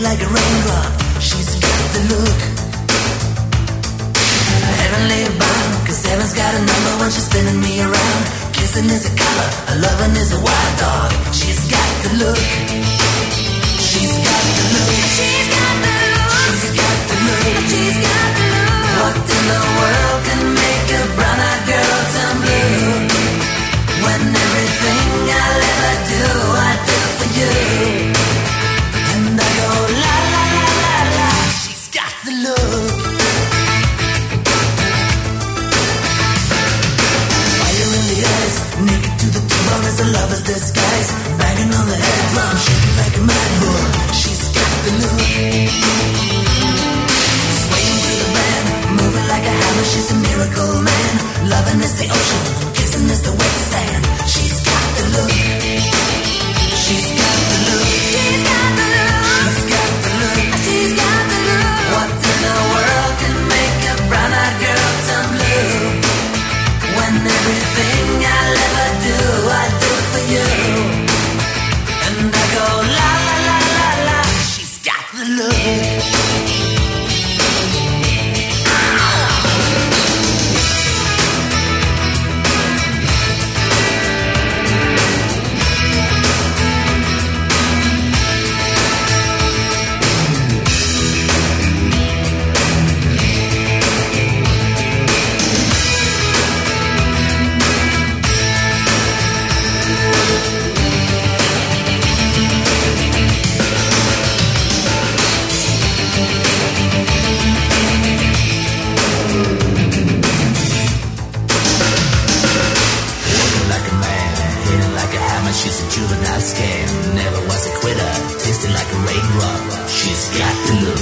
like a raindrop. She's got the look. Heavenly bound, 'cause heaven's got a number when she's spinning me around. Kissing is a color, a loving is a wild dog. She's got the look. She's got the look. She's got the look. She's got the look. She's got the look. What in the world can make a brown-eyed girl turn blue? When everything I'll ever do, I do for you. And I go la la la la la. She's got the look. Fire in the eyes, naked to the bone as a lover's disguise. Banging on the head drum, shaking like a mad bull. She's got the look. Swaying to the band, moving like a hammer. She's a miracle man. Loving is the ocean, kissing is the wet sand. She's got the look. She's got the look. She's got the look. She's got the look. She's got the look. What in the world can make a brown-eyed girl turn blue? When everything I'll ever do, I do for you. And I go la la la la la. She's got the look. She's a juvenile scam, never was a quitter, tasting like a raindrop. She's got the look.